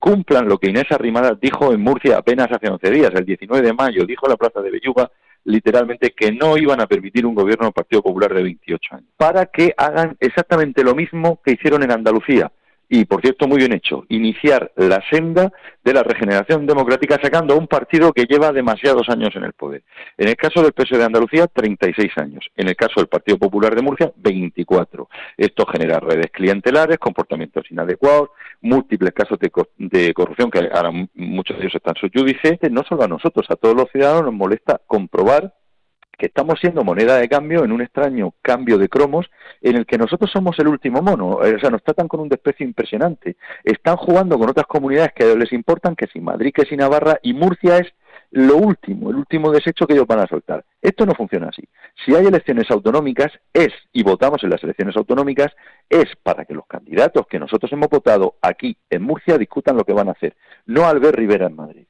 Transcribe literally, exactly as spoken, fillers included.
cumplan lo que Inés Arrimadas dijo en Murcia apenas hace once días, el diecinueve de mayo, dijo en la plaza de Belluga, literalmente, que no iban a permitir un gobierno del Partido Popular de veintiocho años, para que hagan exactamente lo mismo que hicieron en Andalucía. Y, por cierto, muy bien hecho, iniciar la senda de la regeneración democrática sacando a un partido que lleva demasiados años en el poder. En el caso del P S O E de Andalucía, treinta y seis años. En el caso del Partido Popular de Murcia, veinticuatro. Esto genera redes clientelares, comportamientos inadecuados, múltiples casos de, co de corrupción, que ahora muchos de ellos están subyúdice. No solo a nosotros, a todos los ciudadanos nos molesta comprobar que estamos siendo moneda de cambio en un extraño cambio de cromos en el que nosotros somos el último mono. O sea, nos tratan con un desprecio impresionante. Están jugando con otras comunidades que a ellos les importan, que si Madrid, que si Navarra, y Murcia es lo último, el último desecho que ellos van a soltar. Esto no funciona así. Si hay elecciones autonómicas, es, y votamos en las elecciones autonómicas, es para que los candidatos que nosotros hemos votado aquí en Murcia discutan lo que van a hacer, no Albert Rivera en Madrid.